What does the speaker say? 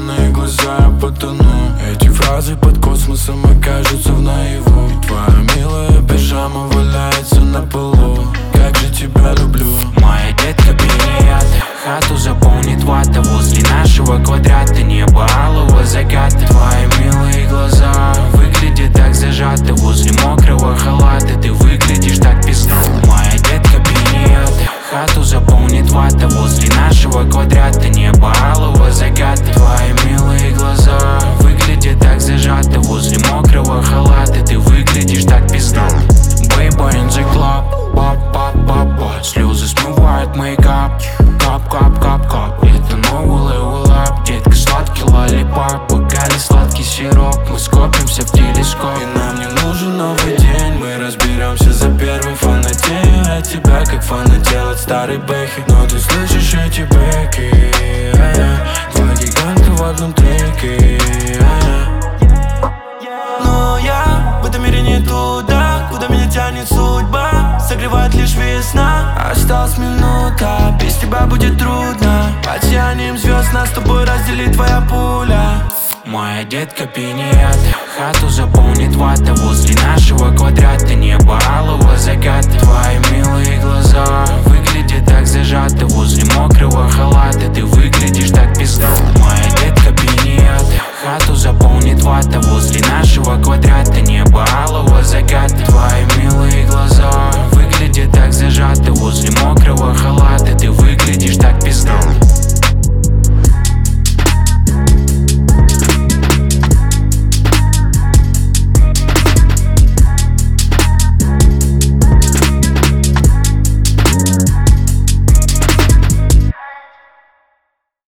зеленые глаза, я потону. Эти фразы под космосом окажутся в наяву. Твоя милая пижама валяется на полу. Как же тебя люблю. Моя детка переят, хату заполнит вата. Возле нашего квадрата небо алого заката. Твои милые глаза выглядят так зажаты. Возле мокрого халата ты выглядишь так пизду. Моя детка переят, хату заполнит вата. Возле нашего квадрата небо алого заката. Твои милые глаза выглядят так зажаты. Возле мокрого халата ты выглядишь так пизду. Baby in the club, пап. Слезы смывают мейкап. Кап. Это новый level up. Детка, сладкий лоллипоп. Бокали сладкий сироп. Мы скопимся в телескоп. И нам не нужен новый день. Мы разберемся за первой фанатею. От тебя как фанател от старой бэхи. Но ты слышишь эти бэки? Два гиганта в одном треке. Но я в этом мире не туда, куда меня тянет судьба. Согревает лишь весна. Осталась минута, без тебя будет трудно. Под сиянием звезд нас с тобой разделит твоя пуля. Моя детка пинет, хату заполнит вата. Возле нашего квадрата небо алого заката. Твои милые глаза выглядят так зажаты. Возле мокрого халата ты выглядишь так пизду. Моя